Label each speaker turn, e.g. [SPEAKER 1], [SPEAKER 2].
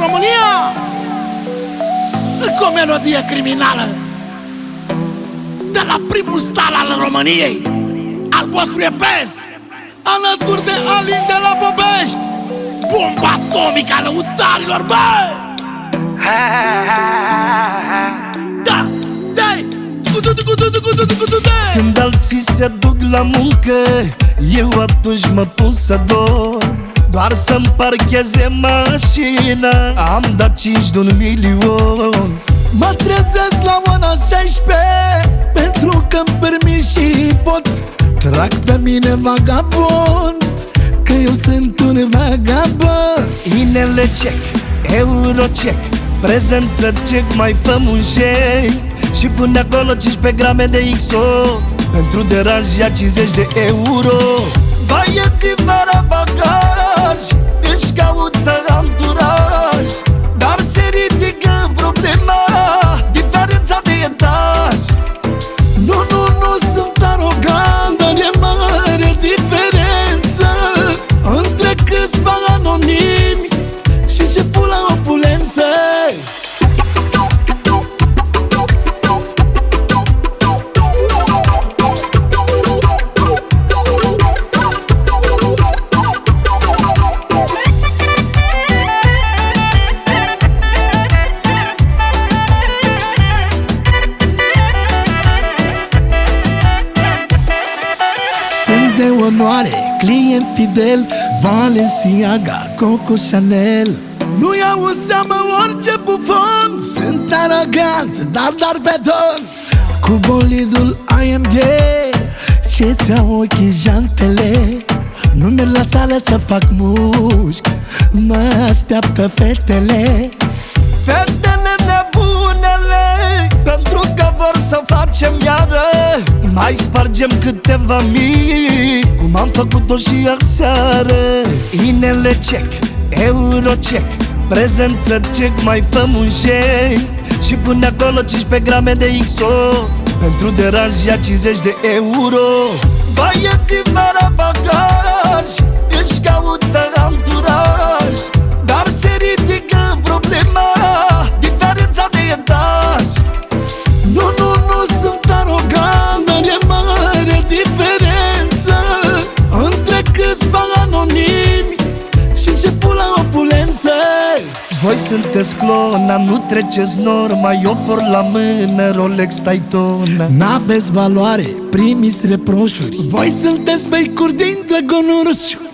[SPEAKER 1] România, încă o melodie criminală de la primul stal al României, al vostru EPS, alături de Alin de la Bobești, bomba atomică a lăutarilor, bă! Da, dai!
[SPEAKER 2] Când alții se duc la muncă, eu atunci mă pun să dorm, doar să-mi parcheze mașina. Am dat 5 de 1 milion.
[SPEAKER 1] Mă trezesc la ora 16, pentru că-mi permis și pot. Trag pe mine vagabond, că eu sunt un vagabond.
[SPEAKER 2] Inele check, euro check, prezență check, mai făm un shake. Și până acolo 15 grame de XO, pentru deranj ia 50 de euro. Băieții fără bagaj își caută anturaj, dar se ridică problema, diferența de etaj.
[SPEAKER 1] Nu sunt arogant, dar e mare diferență între câțiva anonimi și șeful la opulență. Sunt de onoare, client fidel, Balenciaga, Coco Chanel. Nu iau în seamă orice bufon, sunt arogant, dar pe ton. Cu bolidul AMG, ce-ți iau ochii jantele. Nu merg la sală să fac mușchi, mă așteaptă fetele.
[SPEAKER 2] Fetele nebunele, pentru că vor să facem iară, mai spargem câteva mii, cum am făcut-o și aseară. Inele check, euro check, prezență check, mai făm un shake. Și până acolo 15 grame de XO, pentru deranj ia 50 de euro. Băieții fără bagaj își caută anturaj, dar se ridică problema, diferența de etaj.
[SPEAKER 1] Nu sunt arogant, dar e mare diferență între câțiva anonimi și șeful la opulență.
[SPEAKER 2] Voi sunteți clona, nu treceți norma, eu por la mână Rolex Daytona.
[SPEAKER 1] N-aveți valoare, primiți reproșuri, voi sunteți fake-uri din Drăgonuruș.